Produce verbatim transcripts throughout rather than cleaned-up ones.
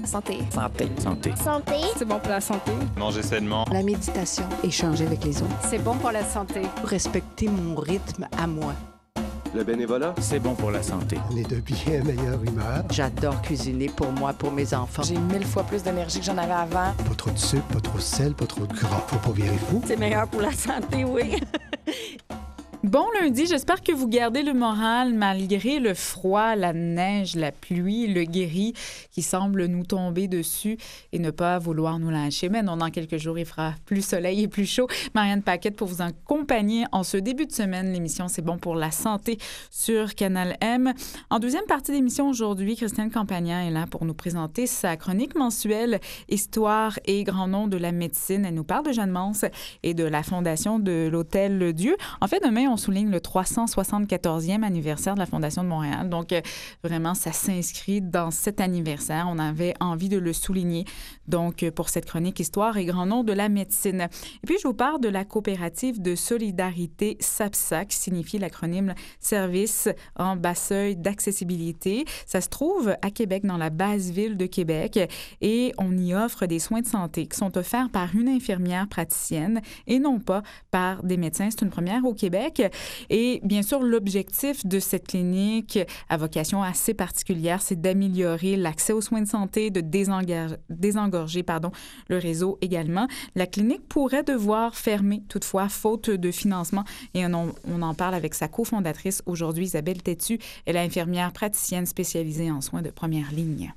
Santé. Santé. Santé. Santé. C'est bon pour la santé. Manger sainement. La méditation. Échanger avec les autres. C'est bon pour la santé. Respecter mon rythme à moi. Le bénévolat, c'est bon pour la santé. On est de bien meilleure humeur. J'adore cuisiner pour moi, pour mes enfants. J'ai mille fois plus d'énergie que j'en avais avant. Pas trop de sucre, pas trop de sel, pas trop de gras. Faut pas virer fou. C'est meilleur pour la santé, oui. Bon lundi, j'espère que vous gardez le moral malgré le froid, la neige, la pluie, le gris qui semble nous tomber dessus et ne pas vouloir nous lâcher. Mais non, dans quelques jours, il fera plus soleil et plus chaud. Marianne Paquette pour vous accompagner en ce début de semaine. L'émission C'est bon pour la santé sur Canal M. En deuxième partie d'émission aujourd'hui, Christiane Campagnan est là pour nous présenter sa chronique mensuelle Histoire et grands noms de la médecine. Elle nous parle de Jeanne Mance et de la fondation de l'Hôtel Dieu. En fait, demain, on souligne le trois cent soixante-quatorzième anniversaire de la Fondation de Montréal. Donc, euh, vraiment, ça s'inscrit dans cet anniversaire. On avait envie de le souligner, donc, pour cette chronique Histoire et grands noms de la médecine. Et puis, je vous parle de la coopérative de solidarité SAPSA, qui signifie l'acronyme Service en bas-seuil d'accessibilité. Ça se trouve à Québec, dans la basse ville de Québec, et on y offre des soins de santé qui sont offerts par une infirmière praticienne et non pas par des médecins. C'est une première au Québec. Et bien sûr, l'objectif de cette clinique à vocation assez particulière, c'est d'améliorer l'accès aux soins de santé, de désengorger, désengorger pardon, le réseau également. La clinique pourrait devoir fermer, toutefois, faute de financement. Et on, on en parle avec sa cofondatrice aujourd'hui, Isabelle Tétu. Elle est infirmière praticienne spécialisée en soins de première ligne.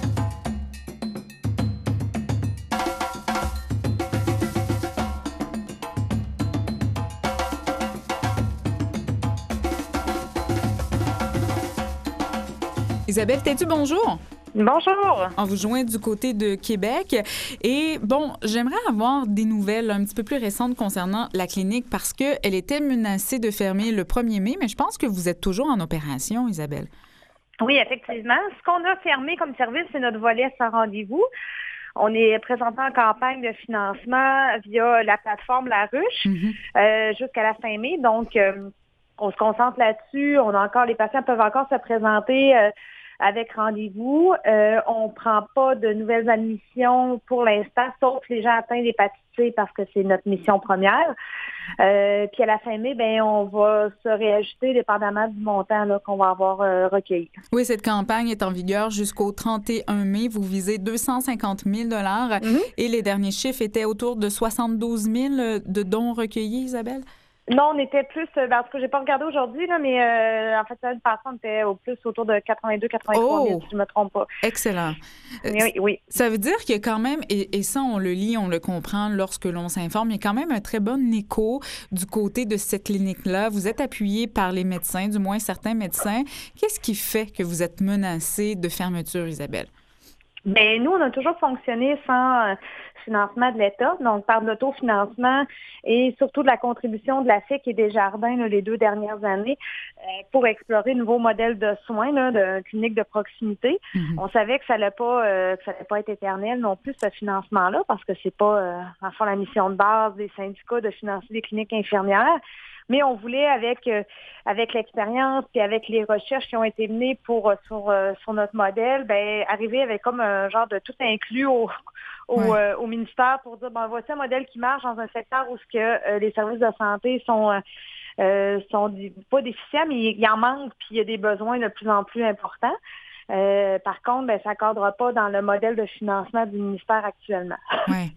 Isabelle Tétu, bonjour. Bonjour. On vous joint du côté de Québec. Et bon, j'aimerais avoir des nouvelles un petit peu plus récentes concernant la clinique parce qu'elle était menacée de fermer le premier mai, mais je pense que vous êtes toujours en opération, Isabelle. Oui, effectivement. Ce qu'on a fermé comme service, c'est notre volet sans rendez-vous. On est présentement en campagne de financement via la plateforme La Ruche mm-hmm. euh, jusqu'à la fin mai. Donc, euh, on se concentre là-dessus. On a encore, les patients peuvent encore se présenter euh, avec rendez-vous. Euh, on ne prend pas de nouvelles admissions pour l'instant, sauf les gens atteints d'hépatite C parce que c'est notre mission première. Euh, puis à la fin mai, ben on va se réajuster dépendamment du montant là, qu'on va avoir euh, recueilli. Oui, cette campagne est en vigueur jusqu'au trente et un mai. Vous visez deux cent cinquante mille dollars mm-hmm. et les derniers chiffres étaient autour de soixante-douze mille de dons recueillis, Isabelle? Non, on était plus, parce que j'ai pas regardé aujourd'hui, là, mais euh, en fait, l'année passée, on était au plus autour de quatre-vingt-deux à quatre-vingt-trois mille, oh, si je ne me trompe pas. Excellent. Oui, oui. Ça veut dire qu'il y a quand même, et, et ça, on le lit, on le comprend lorsque l'on s'informe, il y a quand même un très bon écho du côté de cette clinique-là. Vous êtes appuyé par les médecins, du moins certains médecins. Qu'est-ce qui fait que vous êtes menacé de fermeture, Isabelle? Bien, nous, on a toujours fonctionné sans euh, financement de l'État, donc par de l'autofinancement et surtout de la contribution de la F I C et des Jardins là, les deux dernières années euh, pour explorer de nouveaux modèles de soins, là, de cliniques de proximité. Mm-hmm. On savait que ça allait pas euh, que ça allait pas être éternel non plus, ce financement-là, parce que c'est pas, euh, en fait, la mission de base des syndicats de financer des cliniques infirmières. Mais on voulait, avec euh, avec l'expérience et avec les recherches qui ont été menées pour sur euh, sur notre modèle, ben arriver avec comme un genre de tout inclus au au, ouais. euh, au ministère pour dire, ben voici un modèle qui marche dans un secteur où ce que euh, les services de santé sont euh, euh, sont pas déficients, mais il y en manque, puis il y a des besoins de plus en plus importants. Euh, par contre, ben ça ne cadre pas dans le modèle de financement du ministère actuellement. Ouais.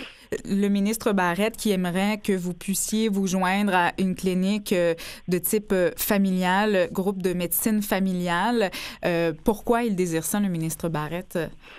Le ministre Barrette qui aimerait que vous puissiez vous joindre à une clinique de type familial, groupe de médecine familiale. Euh, pourquoi il désire ça, le ministre Barrette?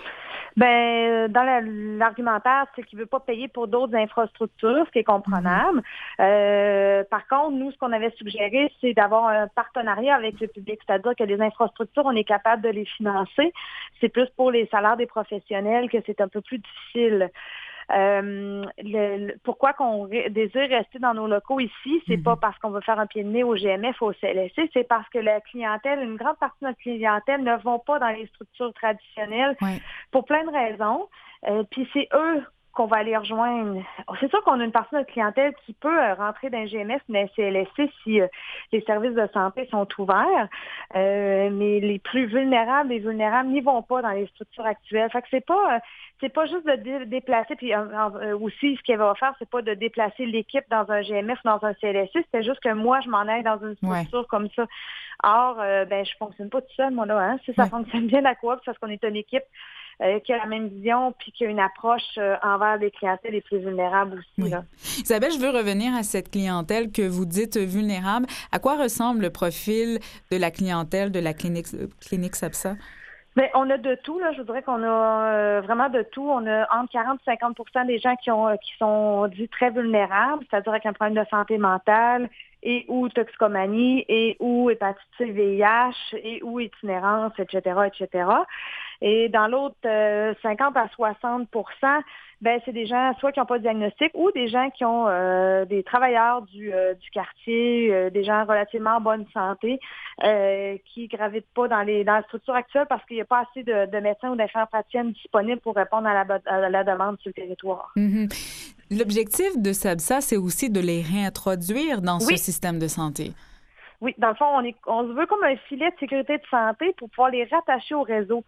Ben, dans la, l'argumentaire, c'est qu'il ne veut pas payer pour d'autres infrastructures, ce qui est comprenable. Mmh. Euh, par contre, nous, ce qu'on avait suggéré, c'est d'avoir un partenariat avec le public, c'est-à-dire que les infrastructures, on est capable de les financer. C'est plus pour les salaires des professionnels que c'est un peu plus difficile. Euh, le, le, pourquoi qu'on ré, désire rester dans nos locaux ici, c'est mm-hmm. pas parce qu'on veut faire un pied de nez au G M F ou au C L S C, c'est parce que la clientèle, une grande partie de notre clientèle ne vont pas dans les structures traditionnelles ouais. pour plein de raisons. Euh, puis c'est eux qu'on va aller rejoindre. C'est sûr qu'on a une partie de notre clientèle qui peut euh, rentrer dans un G M S, mais C L S C si euh, les services de santé sont ouverts. Euh, mais les plus vulnérables, les vulnérables n'y vont pas dans les structures actuelles. Fait que c'est pas, euh, c'est pas juste de dé- déplacer. Puis euh, euh, aussi, ce qu'elle va faire, c'est pas de déplacer l'équipe dans un G M S ou dans un C L S C. C'était juste que moi, je m'en aille dans une structure ouais. comme ça. Or, euh, ben, je fonctionne pas tout seul, moi là. Hein? Si ça ouais. fonctionne bien la coop, c'est parce qu'on est une équipe Euh, qui a la même vision puis qui a une approche euh, envers les clientèles les plus vulnérables aussi. Oui. Là. Isabelle, je veux revenir à cette clientèle que vous dites vulnérable. À quoi ressemble le profil de la clientèle de la clinique, clinique SABSA? Bien, on a de tout, là. Je voudrais qu'on a euh, vraiment de tout. On a entre quarante et cinquante pour cent des gens qui ont qui sont dits très vulnérables, c'est-à-dire avec un problème de santé mentale et ou toxicomanie et ou hépatite C, V I H et ou itinérance, et cetera, et cetera. Et dans l'autre euh, cinquante à soixante pour cent, ben c'est des gens soit qui n'ont pas de diagnostic ou des gens qui ont euh, des travailleurs du, euh, du quartier, euh, des gens relativement en bonne santé, euh, qui gravitent pas dans les dans la structure actuelle parce qu'il n'y a pas assez de, de médecins ou d'infirmières praticiennes disponibles pour répondre à la, à la demande sur le territoire. Mm-hmm. L'objectif de SABSA, c'est aussi de les réintroduire dans oui. ce système de santé. Oui, dans le fond, on, est, on se veut comme un filet de sécurité de santé pour pouvoir les rattacher au réseau.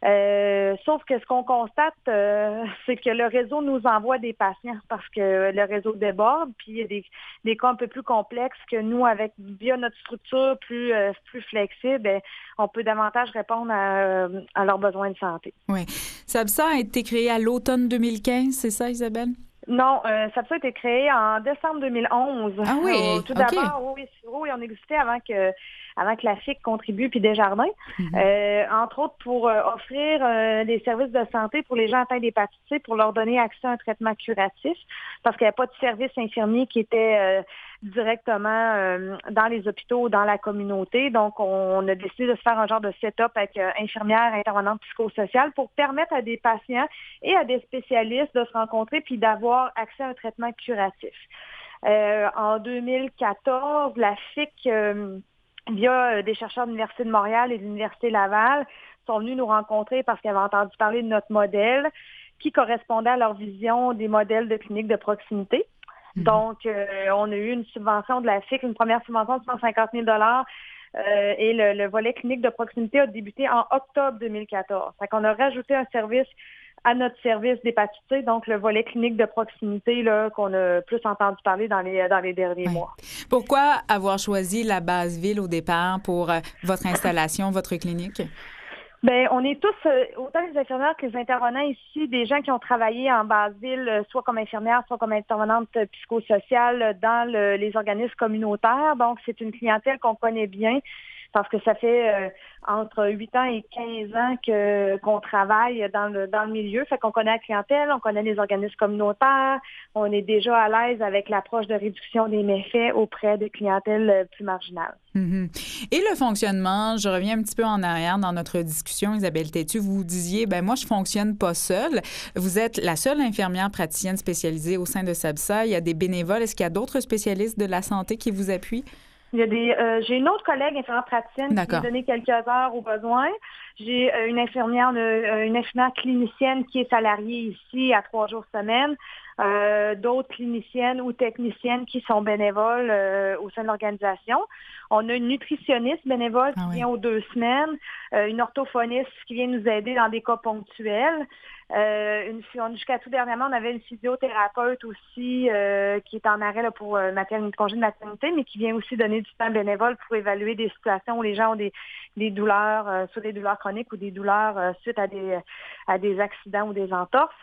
Euh, sauf que ce qu'on constate, euh, c'est que le réseau nous envoie des patients parce que le réseau déborde, puis il y a des, des cas un peu plus complexes que nous, avec via notre structure plus, euh, plus flexible, bien, on peut davantage répondre à, à leurs besoins de santé. Oui. SABSA a été créé à l'automne deux mille quinze, c'est ça, Isabelle? Non, euh, SABSA a été créé en décembre deux mille onze. Ah oui, euh, Tout okay. d'abord, oui, oui, on existait avant que, avant que la F I C contribue puis Desjardins, mm-hmm. euh, entre autres pour euh, offrir euh, des services de santé pour les gens atteints d'hépatite C, pour leur donner accès à un traitement curatif, parce qu'il n'y a pas de service infirmier qui était euh, directement euh, dans les hôpitaux ou dans la communauté. Donc, on a décidé de se faire un genre de setup avec euh, infirmières, intervenantes psychosociales pour permettre à des patients et à des spécialistes de se rencontrer puis d'avoir accès à un traitement curatif. Euh, en deux mille quatorze, la F I C, euh, via des chercheurs de l'Université de Montréal et de l'Université Laval, sont venus nous rencontrer parce qu'ils avaient entendu parler de notre modèle qui correspondait à leur vision des modèles de cliniques de proximité. Mmh. Donc, euh, on a eu une subvention de la F I C, une première subvention de cent cinquante mille dollars euh, et le, le volet clinique de proximité a débuté en octobre deux mille quatorze. Fait qu'on a rajouté un service à notre service d'hépatite C, donc le volet clinique de proximité là, qu'on a plus entendu parler dans les, dans les derniers oui. mois. Pourquoi avoir choisi la base ville au départ pour euh, votre installation, votre clinique? Bien, on est tous, euh, autant les infirmières que les intervenants ici, des gens qui ont travaillé en base ville, euh, soit comme infirmières, soit comme intervenantes euh, psychosociales dans le, les organismes communautaires. Donc, c'est une clientèle qu'on connaît bien parce que ça fait euh, entre huit ans et quinze ans que qu'on travaille dans le dans le milieu. Fait qu'on connaît la clientèle, on connaît les organismes communautaires, on est déjà à l'aise avec l'approche de réduction des méfaits auprès des clientèles plus marginales. Mm-hmm. Et le fonctionnement, je reviens un petit peu en arrière dans notre discussion, Isabelle Têtu, vous disiez, ben moi, je fonctionne pas seule. Vous êtes la seule infirmière praticienne spécialisée au sein de SABSA. Il y a des bénévoles. Est-ce qu'il y a d'autres spécialistes de la santé qui vous appuient? Il y a des, euh, j'ai une autre collègue infirmière praticienne D'accord. qui m'a donné quelques heures au besoin. J'ai euh, une infirmière, une, une infirmière clinicienne qui est salariée ici à trois jours semaine. Euh, d'autres cliniciennes ou techniciennes qui sont bénévoles euh, au sein de l'organisation. On a une nutritionniste bénévole qui ah oui. vient aux deux semaines, euh, une orthophoniste qui vient nous aider dans des cas ponctuels. Euh, une, jusqu'à tout dernièrement, on avait une physiothérapeute aussi euh, qui est en arrêt là, pour euh, maternité, congé de maternité, mais qui vient aussi donner du temps bénévole pour évaluer des situations où les gens ont des, des douleurs, euh, soit des douleurs chroniques ou des douleurs euh, suite à des, à des accidents ou des entorses.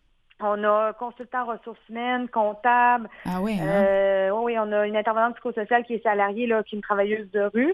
On a consultant ressources humaines, comptable. Ah oui, hein? euh, oui, on a une intervenante psychosociale qui est salariée, là, qui est une travailleuse de rue.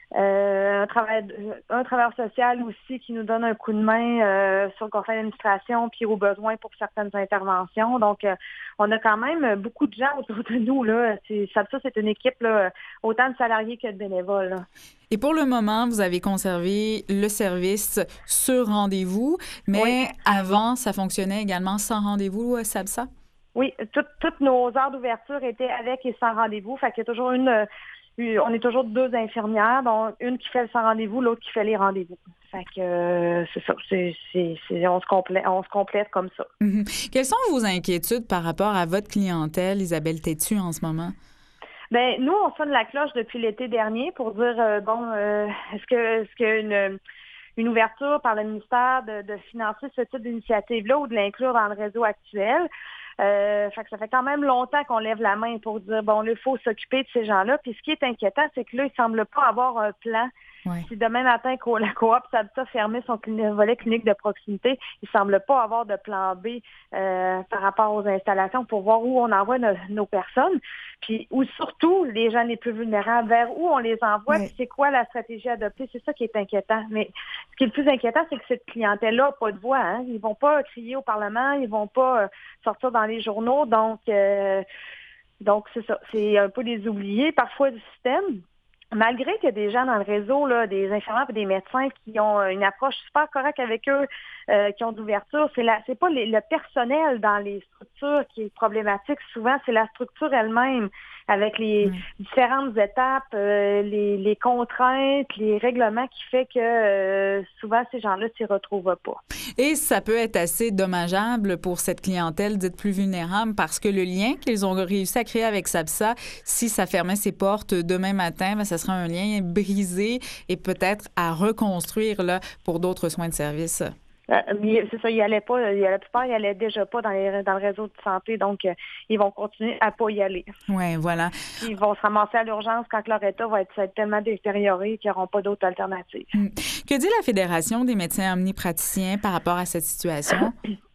Euh, un, travail, un travailleur social aussi qui nous donne un coup de main euh, sur le conseil d'administration puis au besoin pour certaines interventions. Donc, euh, on a quand même beaucoup de gens autour de nous. Là. C'est, ça, ça, c'est une équipe là, autant de salariés que de bénévoles. Là. Et pour le moment, vous avez conservé le service sur rendez-vous, mais oui. avant, ça fonctionnait également sans rendez-vous, SABSA? Oui, tout, toutes nos heures d'ouverture étaient avec et sans rendez-vous. Fait qu'il y a toujours une... on est toujours deux infirmières, donc une qui fait le sans rendez-vous, l'autre qui fait les rendez-vous. Fait que euh, c'est ça, c'est, c'est, c'est, on, se complète, on se complète comme ça. Mm-hmm. Quelles sont vos inquiétudes par rapport à votre clientèle, Isabelle Tétu, en ce moment? Ben nous, on sonne la cloche depuis l'été dernier pour dire, euh, bon, euh, est-ce que est-ce qu'une une ouverture par le ministère de, de financer ce type d'initiative-là ou de l'inclure dans le réseau actuel? Euh, fait que ça fait quand même longtemps qu'on lève la main pour dire, bon, là, il faut s'occuper de ces gens-là. Puis ce qui est inquiétant, c'est que là, il ne semble pas avoir un plan. Ouais. Si demain matin, la coop Sabsa fermait son volet clinique de proximité, il ne semble pas avoir de plan B euh, par rapport aux installations pour voir où on envoie nos, nos personnes. Puis ou surtout, les gens les plus vulnérables, vers où on les envoie, ouais. Puis c'est quoi la stratégie adoptée. C'est ça qui est inquiétant. Mais ce qui est le plus inquiétant, c'est que cette clientèle-là n'a pas de voix. Hein? Ils ne vont pas crier au Parlement, ils ne vont pas euh, sortir dans les journaux. Donc, euh, donc c'est ça. C'est un peu les oubliés parfois du système. Malgré qu'il y a des gens dans le réseau, là, des infirmières et des médecins qui ont une approche super correcte avec eux, euh, qui ont d'ouverture, c'est la, c'est pas les, le personnel dans les structures qui est problématique. Souvent, c'est la structure elle-même avec les mmh. différentes étapes, euh, les, les contraintes, les règlements qui fait que euh, souvent ces gens-là s'y retrouvent pas. Et ça peut être assez dommageable pour cette clientèle dite plus vulnérable parce que le lien qu'ils ont réussi à créer avec Sabsa, si ça fermait ses portes demain matin, bien, ça sera un lien brisé et peut-être à reconstruire là, pour d'autres soins de service. Euh, c'est ça, ils allaient pas, la plupart ils allaient déjà pas dans, les, dans le réseau de santé, donc euh, ils vont continuer à pas y aller. Oui, voilà. Ils vont se ramasser à l'urgence quand leur état va être, être tellement détérioré qu'ils n'auront pas d'autres alternatives. Hum. Que dit la Fédération des médecins omnipraticiens par rapport à cette situation?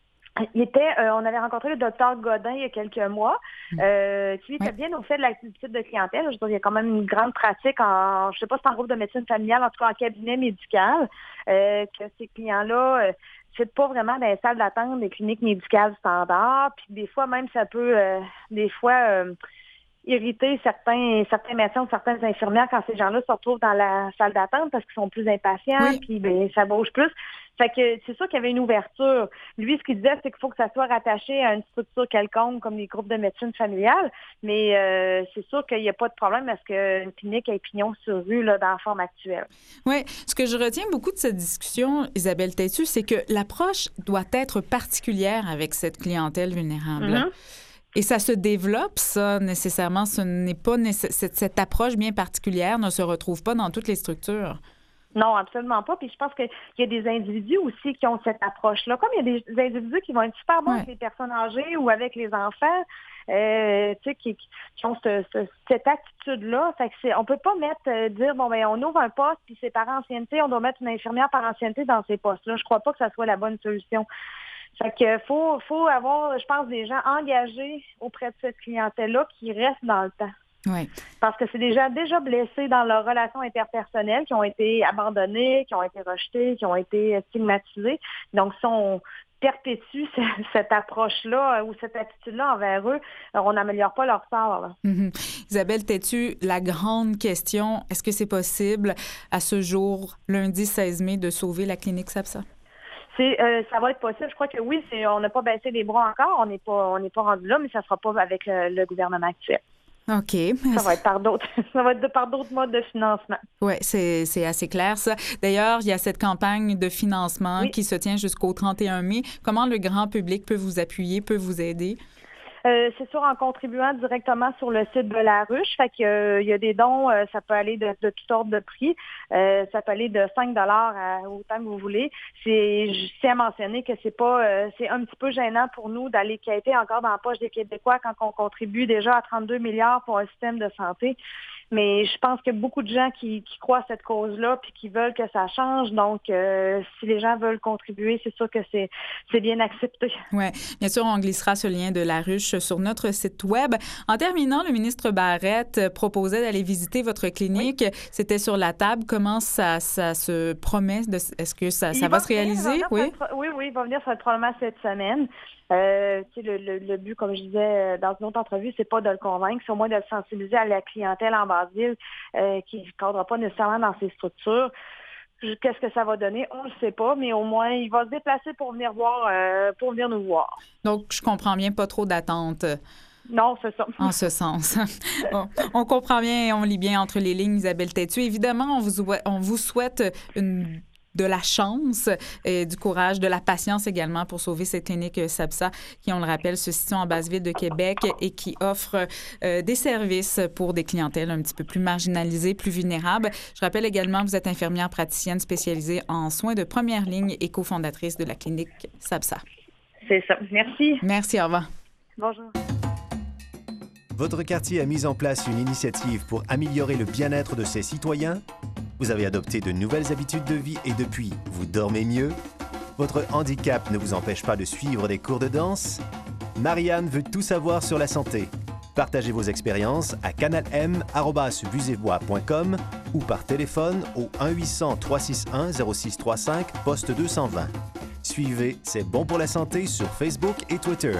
Il était, euh, on avait rencontré le docteur Godin il y a quelques mois, euh, qui était ouais. bien au fait de l'activité de clientèle. Je veux dire, il y a quand même une grande pratique en, je sais pas si c'est en groupe de médecine familiale, en tout cas en cabinet médical, euh, que ces clients-là, euh, c'est pas vraiment dans les salles d'attente des cliniques médicales standards. Puis des fois même, ça peut, euh, des fois, euh, irriter certains certains médecins ou certaines infirmières quand ces gens-là se retrouvent dans la salle d'attente parce qu'ils sont plus impatients, oui. Puis ben, ça bouge plus. Fait que c'est sûr qu'il y avait une ouverture. Lui, ce qu'il disait, c'est qu'il faut que ça soit rattaché à une structure quelconque, comme les groupes de médecine familiale, mais euh, c'est sûr qu'il n'y a pas de problème parce qu'une clinique a pignon sur rue là, dans la forme actuelle. Oui. Ce que je retiens beaucoup de cette discussion, Isabelle Tétu, c'est que l'approche doit être particulière avec cette clientèle vulnérable. Mm-hmm. Et ça se développe, ça, nécessairement. Ce n'est pas nécess... cette, cette approche bien particulière ne se retrouve pas dans toutes les structures. Non, absolument pas. Puis je pense qu'il y a des individus aussi qui ont cette approche-là. Comme il y a des individus qui vont être super bons ouais. avec les personnes âgées ou avec les enfants, euh, tu sais, qui, qui ont ce, ce, cette attitude-là. Fait que c'est, on peut pas mettre, euh, dire, bon, ben, on ouvre un poste, puis c'est par ancienneté, on doit mettre une infirmière par ancienneté dans ces postes-là. Je crois pas que ça soit la bonne solution. Fait que faut, faut avoir, je pense, des gens engagés auprès de cette clientèle-là qui restent dans le temps. Oui. Parce que c'est des gens déjà blessés dans leurs relations interpersonnelles, qui ont été abandonnés, qui ont été rejetés, qui ont été stigmatisés. Donc, si on perpétue cette approche-là ou cette attitude-là envers eux, on n'améliore pas leur sort. Là. Mm-hmm. Isabelle Tétu, la grande question, est-ce que c'est possible à ce jour, lundi seize mai, de sauver la clinique Sabsa? C'est, euh, ça va être possible. Je crois que oui, c'est, on n'a pas baissé les bras encore. On n'est pas, on n'est pas rendu là, mais ça ne sera pas avec le, le gouvernement actuel. OK. Ça va être par d'autres, ça va être de, par d'autres modes de financement. Oui, c'est, c'est assez clair, ça. D'ailleurs, il y a cette campagne de financement oui. qui se tient jusqu'au trente et un mai. Comment le grand public peut vous appuyer, peut vous aider? Euh, c'est sûr, en contribuant directement sur le site de la ruche. Fait que euh, il y a des dons, euh, ça peut aller de, de tout ordre de prix. Euh, ça peut aller de cinq dollars à autant que vous voulez. C'est, je tiens à mentionner que c'est pas, euh, c'est un petit peu gênant pour nous d'aller quêter encore dans la poche des Québécois quand on contribue déjà à trente-deux milliards pour un système de santé. Mais je pense qu'il y a beaucoup de gens qui, qui croient à cette cause-là puis qui veulent que ça change. Donc, euh, si les gens veulent contribuer, c'est sûr que c'est, c'est bien accepté. Oui, bien sûr, on glissera ce lien de la ruche sur notre site Web. En terminant, le ministre Barrette proposait d'aller visiter votre clinique. Oui. C'était sur la table. Comment ça, ça se promet? De, est-ce que ça, ça va, va se réaliser? Oui. Cette, oui, oui, il va venir probablement cette semaine. Euh, le, le, le but, comme je disais dans une autre entrevue, c'est pas de le convaincre, c'est au moins de le sensibiliser à la clientèle en basse-ville euh, qui ne cadre pas nécessairement dans ces structures. Qu'est-ce que ça va donner? On ne le sait pas, mais au moins, il va se déplacer pour venir voir, euh, pour venir nous voir. Donc, je comprends bien, pas trop d'attente. Non, c'est ça. En ce sens. on, on comprend bien et on lit bien entre les lignes, Isabelle Têtu. Évidemment, on vous, on vous souhaite une, de la chance, et du courage, de la patience également pour sauver cette clinique SABSA qui, on le rappelle, se situe en basse-ville de Québec et qui offre euh, des services pour des clientèles un petit peu plus marginalisées, plus vulnérables. Je rappelle également que vous êtes infirmière praticienne spécialisée en soins de première ligne et cofondatrice de la clinique SABSA. C'est ça. Merci. Merci, au revoir. Bonjour. Votre quartier a mis en place une initiative pour améliorer le bien-être de ses citoyens? Vous avez adopté de nouvelles habitudes de vie et depuis, vous dormez mieux? Votre handicap ne vous empêche pas de suivre des cours de danse? Marianne veut tout savoir sur la santé. Partagez vos expériences à canal m arobase busébois point com ou par téléphone au un huit cents, trois cent soixante et un, zéro six trente et cinq, poste deux cent vingt. Suivez C'est bon pour la santé sur Facebook et Twitter.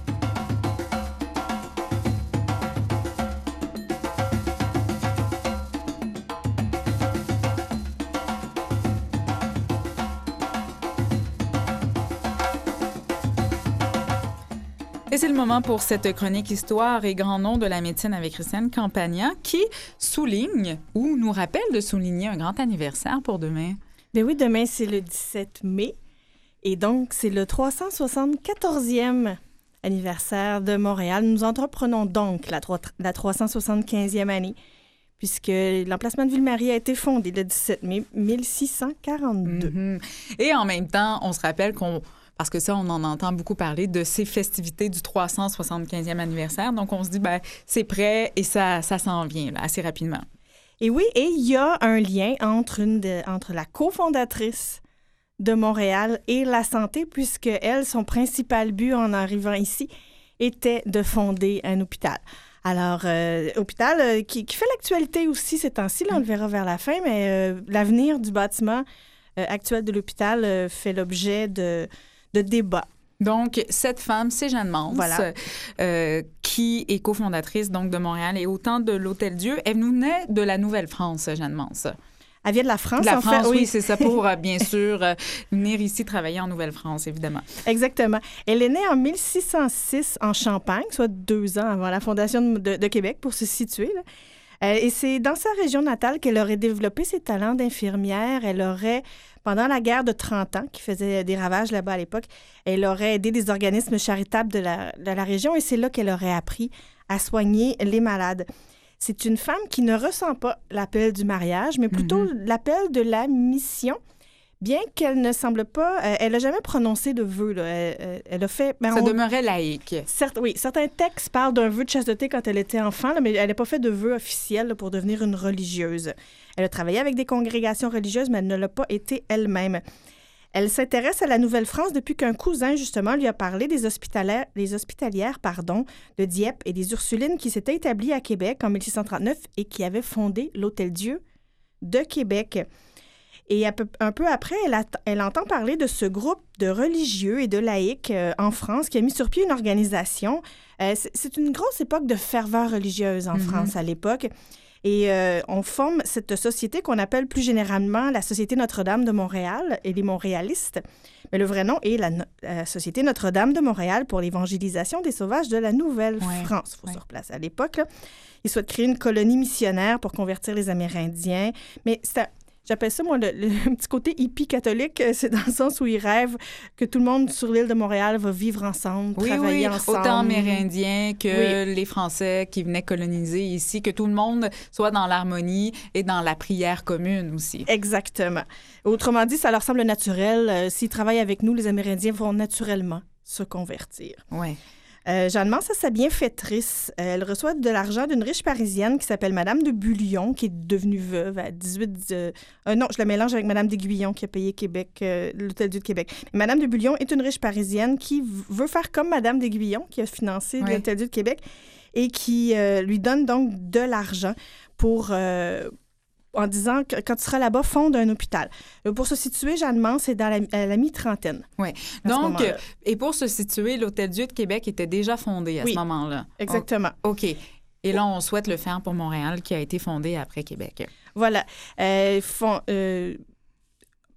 Et c'est le moment pour cette chronique Histoire et grand nom de la médecine avec Christiane Campagna qui souligne ou nous rappelle de souligner un grand anniversaire pour demain. Bien oui, demain, c'est le dix-sept mai. Et donc, c'est le trois cent soixante-quatorzième anniversaire de Montréal. Nous entreprenons donc la, la trois cent soixante-quinzième année, puisque l'emplacement de Ville-Marie a été fondé le dix-sept mai mille six cent quarante-deux. Mm-hmm. Et en même temps, on se rappelle qu'on... Parce que ça, on en entend beaucoup parler de ces festivités du trois cent soixante-quinzième anniversaire. Donc, on se dit, ben c'est prêt et ça, ça s'en vient là, assez rapidement. Et oui, et il y a un lien entre, une de, entre la cofondatrice de Montréal et la santé, puisque elle, son principal but en arrivant ici était de fonder un hôpital. Alors, euh, hôpital euh, qui, qui fait l'actualité aussi ces temps-ci, là, on le verra vers la fin, mais euh, l'avenir du bâtiment euh, actuel de l'hôpital euh, fait l'objet de... de débat. Donc, cette femme, c'est Jeanne Mance, voilà. euh, qui est cofondatrice donc, de Montréal et autant de l'Hôtel-Dieu. Elle nous naît de la Nouvelle-France, Jeanne Mance. Elle vient de la France, de la en France, fait. oui, c'est ça, pour, euh, bien sûr, euh, venir ici travailler en Nouvelle-France, évidemment. Exactement. Elle est née en mille six cent six en Champagne, soit deux ans avant la fondation de, de, de Québec, pour se situer, là. Euh, et c'est dans sa région natale qu'elle aurait développé ses talents d'infirmière. Elle aurait, pendant la guerre de trente ans, qui faisait des ravages là-bas à l'époque, elle aurait aidé des organismes charitables de la, de la région et c'est là qu'elle aurait appris à soigner les malades. C'est une femme qui ne ressent pas l'appel du mariage, mais plutôt mm-hmm. l'appel de la mission. Bien qu'elle ne semble pas... Euh, elle n'a jamais prononcé de vœu. Là. Elle, elle a fait... Ben, Ça on, demeurait laïque. Certes, oui. Certains textes parlent d'un vœu de chasteté quand elle était enfant, là, mais elle n'a pas fait de vœu officiel là, pour devenir une religieuse. Elle a travaillé avec des congrégations religieuses, mais elle ne l'a pas été elle-même. Elle s'intéresse à la Nouvelle-France depuis qu'un cousin, justement, lui a parlé des hospitalières, des hospitalières pardon, de Dieppe et des Ursulines qui s'étaient établies à Québec en mille six cent trente-neuf et qui avaient fondé l'Hôtel-Dieu de Québec. Et un peu, un peu après, elle, a, elle entend parler de ce groupe de religieux et de laïcs euh, en France qui a mis sur pied une organisation. Euh, c'est, c'est une grosse époque de ferveur religieuse en mm-hmm. France à l'époque. Et euh, on forme cette société qu'on appelle plus généralement la Société Notre-Dame de Montréal et les Montréalistes. Mais le vrai nom est la, la Société Notre-Dame de Montréal pour l'évangélisation des sauvages de la Nouvelle-France. Il faut ouais. se replacer à l'époque. Là. Ils souhaitent créer une colonie missionnaire pour convertir les Amérindiens. Mais c'est un, J'appelle ça, moi, le, le petit côté hippie catholique. C'est dans le sens où ils rêvent que tout le monde sur l'île de Montréal va vivre ensemble, oui, travailler oui, ensemble. Autant amérindiens que oui. les Français qui venaient coloniser ici, que tout le monde soit dans l'harmonie et dans la prière commune aussi. Exactement. Autrement dit, ça leur semble naturel. Euh, s'ils travaillent avec nous, les Amérindiens vont naturellement se convertir. Oui. Euh, Jeanne Mance, sa bienfaitrice, euh, elle reçoit de l'argent d'une riche Parisienne qui s'appelle Madame de Bullion, qui est devenue veuve à dix-huit... Euh, euh, non, je la mélange avec Madame d'Aiguillon, qui a payé Québec, euh, l'Hôtel-Dieu de Québec. Mais Madame de Bullion est une riche Parisienne qui v- veut faire comme Madame d'Aiguillon, qui a financé oui. l'Hôtel-Dieu de Québec, et qui euh, lui donne donc de l'argent pour... Euh, en disant que quand tu seras là-bas, fonde un hôpital. Pour se situer, Jeanne Mance est dans la, à la mi-trentaine. Oui. Donc, et pour se situer, l'Hôtel-Dieu de Québec était déjà fondé à oui, ce moment-là. Exactement. Oh, OK. Et là, on souhaite le faire pour Montréal, qui a été fondé après Québec. Voilà. Euh, font, euh,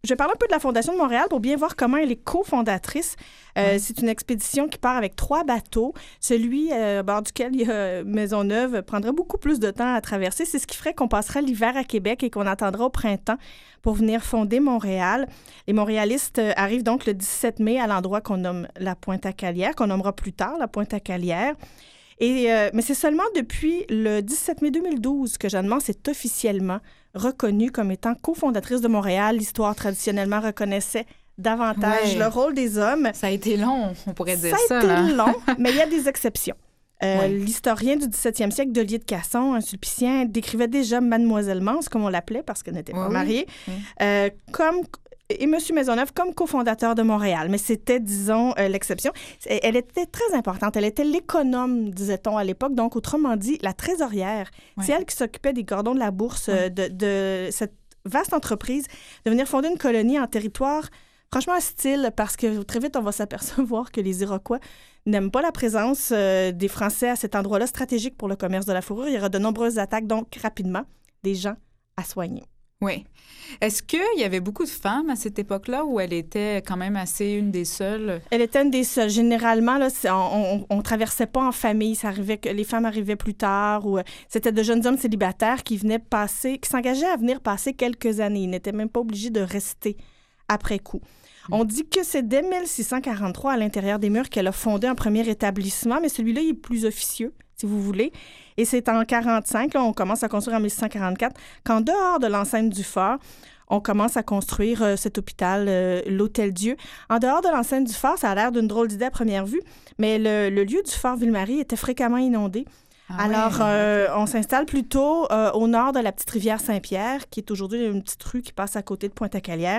je vais parler un peu de la Fondation de Montréal pour bien voir comment elle est cofondatrice. Euh, c'est une expédition qui part avec trois bateaux. Celui euh, à bord duquel il y a Maisonneuve prendra beaucoup plus de temps à traverser. C'est ce qui ferait qu'on passera l'hiver à Québec et qu'on attendra au printemps pour venir fonder Montréal. Les Montréalistes euh, arrivent donc le dix-sept mai à l'endroit qu'on nomme la Pointe-à-Calière, qu'on nommera plus tard la Pointe-à-Calière. Et, euh, mais c'est seulement depuis le dix-sept mai deux mille douze que Jeanne Mance est officiellement reconnue comme étant cofondatrice de Montréal. L'histoire traditionnellement reconnaissait davantage ouais. le rôle des hommes. Ça a été long, on pourrait dire ça. Ça a été là. long, mais il y a des exceptions. Euh, ouais. L'historien du dix-septième siècle, Delier de Casson, un sulpicien, décrivait déjà Mademoiselle Mance, comme on l'appelait, parce qu'elle n'était pas oui, mariée, oui. euh, comme... et M. Maisonneuve comme cofondateur de Montréal. Mais c'était, disons, euh, l'exception. Elle était très importante. Elle était l'économe, disait-on à l'époque. Donc, autrement dit, la trésorière. Ouais. C'est elle qui s'occupait des cordons de la bourse, ouais. euh, de, de cette vaste entreprise, de venir fonder une colonie en territoire franchement hostile, parce que très vite, on va s'apercevoir que les Iroquois n'aiment pas la présence euh, des Français à cet endroit-là stratégique pour le commerce de la fourrure. Il y aura de nombreuses attaques, donc rapidement, des gens à soigner. Oui. Est-ce qu'il y avait beaucoup de femmes à cette époque-là ou elle était quand même assez une des seules? Elle était une des seules. Généralement, là, on ne traversait pas en famille. Ça arrivait que les femmes arrivaient plus tard ou euh, c'était de jeunes hommes célibataires qui venaient passer, qui s'engageaient à venir passer quelques années. Ils n'étaient même pas obligés de rester après coup. Mmh. On dit que c'est dès mille six cent quarante-trois, à l'intérieur des murs, qu'elle a fondé un premier établissement, mais celui-là, il est plus officieux, si vous voulez. Et c'est en quarante-cinq, là, on commence à construire en mille six cent quarante-quatre, qu'en dehors de l'enceinte du fort, on commence à construire euh, cet hôpital, euh, l'Hôtel-Dieu. En dehors de l'enceinte du fort, ça a l'air d'une drôle d'idée à première vue, mais le, le lieu du fort Ville-Marie était fréquemment inondé. Ah Alors, ouais. euh, on s'installe plutôt euh, au nord de la petite rivière Saint-Pierre, qui est aujourd'hui une petite rue qui passe à côté de Pointe-à-Calière.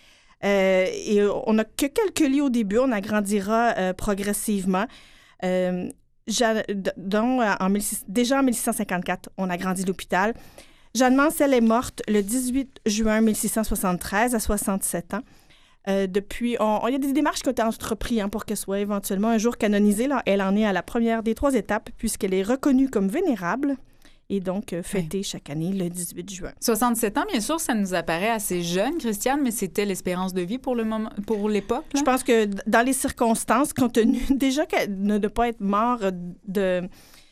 Euh, et on n'a que quelques lits au début, on agrandira euh, progressivement. Euh, dont, en mille six cents, déjà en mille six cent cinquante-quatre, on agrandit l'hôpital. Jeanne Mance, elle est morte le dix-huit juin mille six cent soixante-treize, à soixante-sept ans. Euh, depuis, il y a des démarches qui ont été entreprises hein, pour qu'elle soit éventuellement un jour canonisée. Là. Elle en est à la première des trois étapes, puisqu'elle est reconnue comme vénérable et donc euh, fêtée oui. chaque année le dix-huit juin. soixante-sept ans, bien sûr, ça nous apparaît assez jeune, Christiane, mais c'était l'espérance de vie pour le moment, pour l'époque. Là? Je pense que dans les circonstances, compte tenu déjà que de ne pas être mort de...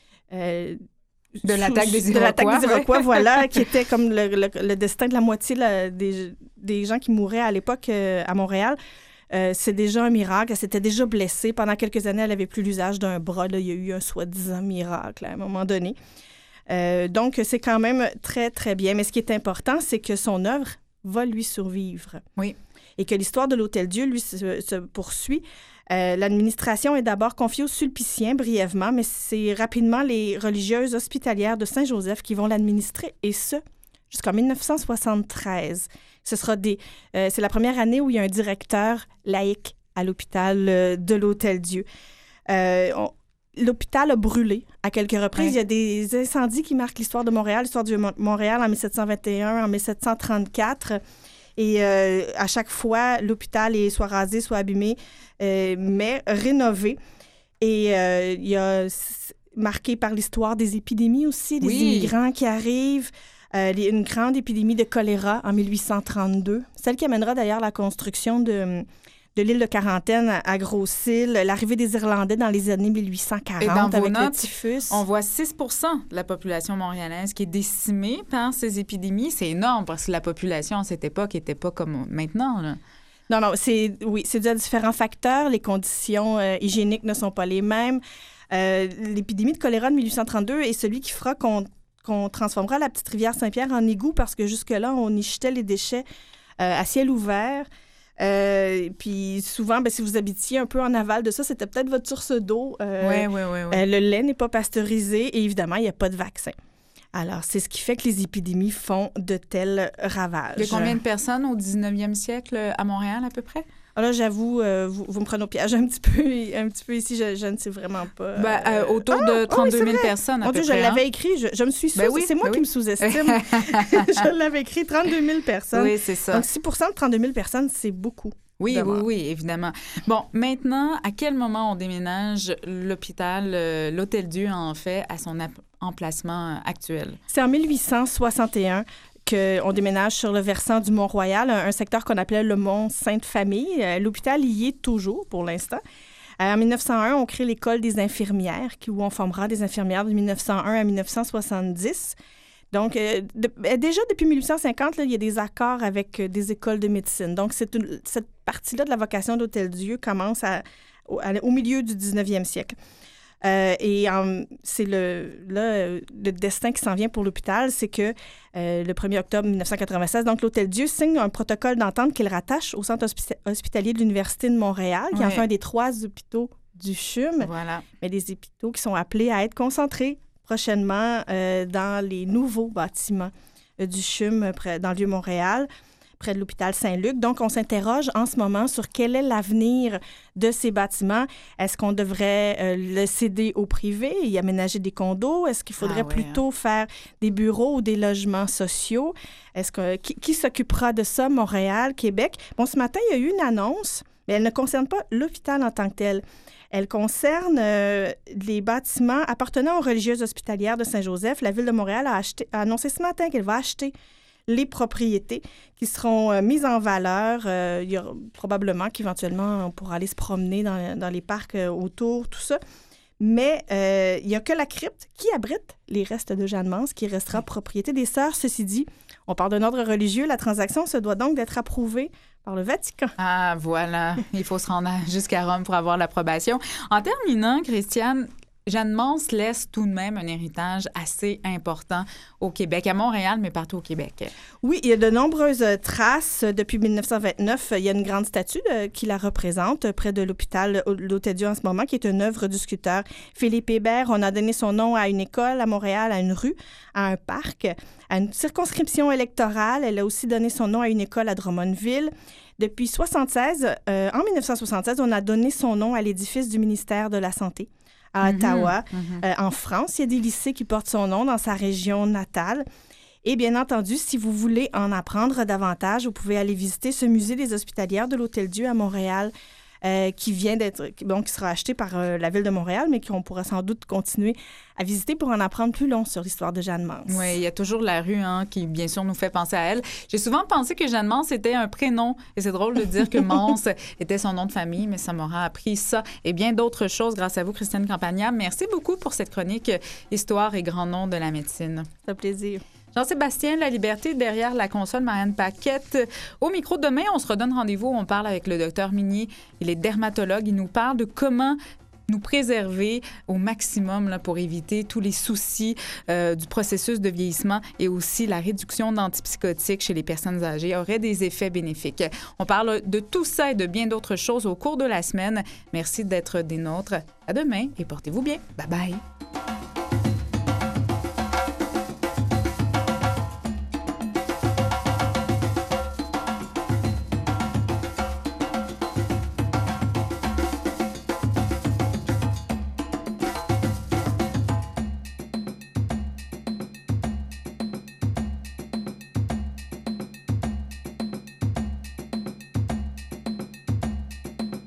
Euh, De l'attaque des Iroquois. De l'attaque des Iroquois, ouais. voilà, qui était comme le, le, le destin de la moitié là, des, des gens qui mouraient à l'époque euh, à Montréal. Euh, c'est déjà un miracle. Elle s'était déjà blessée. Pendant quelques années, elle n'avait plus l'usage d'un bras. Là. Il y a eu un soi-disant miracle à un moment donné. Euh, donc, c'est quand même très, très bien. Mais ce qui est important, c'est que son œuvre va lui survivre. Oui. Et que l'histoire de l'Hôtel-Dieu, lui, se, se poursuit. Euh, l'administration est d'abord confiée aux Sulpiciens brièvement, mais c'est rapidement les religieuses hospitalières de Saint-Joseph qui vont l'administrer, et ce, jusqu'en mille neuf cent soixante-treize. Ce sera des, euh, c'est la première année où il y a un directeur laïque à l'hôpital euh, de l'Hôtel-Dieu. Euh, on, l'hôpital a brûlé à quelques reprises. Ouais. Il y a des incendies qui marquent l'histoire de Montréal, l'histoire de Montréal en mille sept cent vingt et un, en mille sept cent trente-quatre. Et euh, à chaque fois, l'hôpital est soit rasé, soit abîmé, euh, mais rénové. Et euh, il y a marqué par l'histoire des épidémies aussi, des oui. immigrants qui arrivent. Euh, une grande épidémie de choléra en mille huit cent trente-deux, celle qui amènera d'ailleurs la construction de, de l'île de Quarantaine à Grosse-Île, l'arrivée des Irlandais dans les années mille huit cent quarante Et dans avec vos notes, le typhus. On voit six pour cent de la population montréalaise qui est décimée par ces épidémies. C'est énorme parce que la population à cette époque n'était pas comme maintenant, là. Non, non, c'est, oui, c'est dû à différents facteurs. Les conditions euh, hygiéniques ne sont pas les mêmes. Euh, l'épidémie de choléra de mille huit cent trente-deux est celui qui fera qu'on qu'on transformera la petite rivière Saint-Pierre en égout parce que jusque-là, on y jetait les déchets euh, à ciel ouvert. Euh, puis souvent, ben, si vous habitiez un peu en aval de ça, c'était peut-être votre source d'eau. Euh, oui, oui, oui. oui. Euh, le lait n'est pas pasteurisé et évidemment, il n'y a pas de vaccin. Alors, c'est ce qui fait que les épidémies font de tels ravages. Il y a combien de personnes au dix-neuvième siècle à Montréal, à peu près? Alors là, j'avoue, euh, vous, vous me prenez au piège un petit peu, un petit peu ici. Je, je ne sais vraiment pas. Euh... Ben, euh, autour ah, de trente-deux mille oh oui, personnes, à Mon peu Dieu, près. je hein? l'avais écrit. Je, je me suis sous... Ben oui, c'est moi ben qui oui. me sous-estime. Je l'avais écrit, trente-deux mille personnes. Oui, c'est ça. Donc, six pour cent de trente-deux mille personnes, c'est beaucoup. Oui, oui, oui, évidemment. Bon, maintenant, à quel moment on déménage l'hôpital, euh, l'Hôtel-Dieu, en fait, à son emplacement actuel? C'est en mille huit cent soixante et un qu'on déménage sur le versant du Mont-Royal, un, un secteur qu'on appelait le Mont-Sainte-Famille. Euh, l'hôpital y est toujours pour l'instant. Euh, en mille neuf cent un, on crée l'École des infirmières, qui, où on formera des infirmières de mille neuf cent un à mille neuf cent soixante-dix. Donc, euh, de, déjà depuis mille huit cent cinquante, là, il y a des accords avec euh, des écoles de médecine. Donc, c'est une, cette partie-là de la vocation d'Hôtel-Dieu commence à, au, à, au milieu du dix-neuvième siècle. Euh, et um, c'est le, là, le destin qui s'en vient pour l'hôpital, c'est que euh, le premier octobre mille neuf cent quatre-vingt-seize, donc l'Hôtel-Dieu signe un protocole d'entente qu'il rattache au Centre hospi- hospitalier de l'Université de Montréal, qui ouais. en fait un des trois hôpitaux du C H U M, voilà. mais des hôpitaux qui sont appelés à être concentrés prochainement euh, dans les nouveaux bâtiments euh, du C H U M près, dans le Vieux-Montréal, près de l'hôpital Saint-Luc. Donc, on s'interroge en ce moment sur quel est l'avenir de ces bâtiments. Est-ce qu'on devrait euh, le céder au privé et y aménager des condos? Est-ce qu'il faudrait ah ouais, plutôt hein. faire des bureaux ou des logements sociaux? Est-ce que, qui, qui s'occupera de ça, Montréal, Québec? Bon, ce matin, il y a eu une annonce, mais elle ne concerne pas l'hôpital en tant que tel. Elle concerne euh, les bâtiments appartenant aux religieuses hospitalières de Saint-Joseph. La Ville de Montréal a, acheté, a annoncé ce matin qu'elle va acheter les propriétés qui seront euh, mises en valeur. Euh, il y aura probablement qu'éventuellement, on pourra aller se promener dans, dans les parcs euh, autour, tout ça. Mais euh, il n'y a que la crypte qui abrite les restes de Jeanne Mance qui restera propriété des Sœurs. Ceci dit, on parle d'un ordre religieux. La transaction se doit donc d'être approuvée par le Vatican. Ah, voilà. Il faut se rendre jusqu'à Rome pour avoir l'approbation. En terminant, Christiane, Jeanne Mance laisse tout de même un héritage assez important au Québec, à Montréal, mais partout au Québec. Oui, il y a de nombreuses traces. Depuis mille neuf cent vingt-neuf, il y a une grande statue de, qui la représente près de l'hôpital l'Hôtel-Dieu en ce moment, qui est une œuvre du sculpteur Philippe Hébert. On a donné son nom à une école à Montréal, à une rue, à un parc, à une circonscription électorale. Elle a aussi donné son nom à une école à Drummondville. Depuis soixante-seize, euh, en mille neuf cent soixante-seize, on a donné son nom à l'édifice du ministère de la Santé à Ottawa. Mm-hmm, mm-hmm. Euh, en France, il y a des lycées qui portent son nom dans sa région natale. Et bien entendu, si vous voulez en apprendre davantage, vous pouvez aller visiter ce musée des hospitalières de l'Hôtel-Dieu à Montréal, euh, qui vient d'être, donc qui sera acheté par euh, la Ville de Montréal, mais qu'on pourra sans doute continuer à visiter pour en apprendre plus long sur l'histoire de Jeanne Mance. Oui, il y a toujours la rue hein, qui, bien sûr, nous fait penser à elle. J'ai souvent pensé que Jeanne Mance était un prénom, et c'est drôle de dire que Mance était son nom de famille, mais ça m'aura appris ça et bien d'autres choses grâce à vous, Christiane Campagna. Merci beaucoup pour cette chronique Histoire et grands noms de la médecine. C'est un plaisir. Jean-Sébastien La Liberté, derrière la console, Marianne Paquette. Au micro demain, on se redonne rendez-vous. On parle avec le docteur Minier. Il est dermatologue. Il nous parle de comment nous préserver au maximum là, pour éviter tous les soucis euh, du processus de vieillissement et aussi la réduction d'antipsychotiques chez les personnes âgées aurait des effets bénéfiques. On parle de tout ça et de bien d'autres choses au cours de la semaine. Merci d'être des nôtres. À demain et portez-vous bien. Bye bye.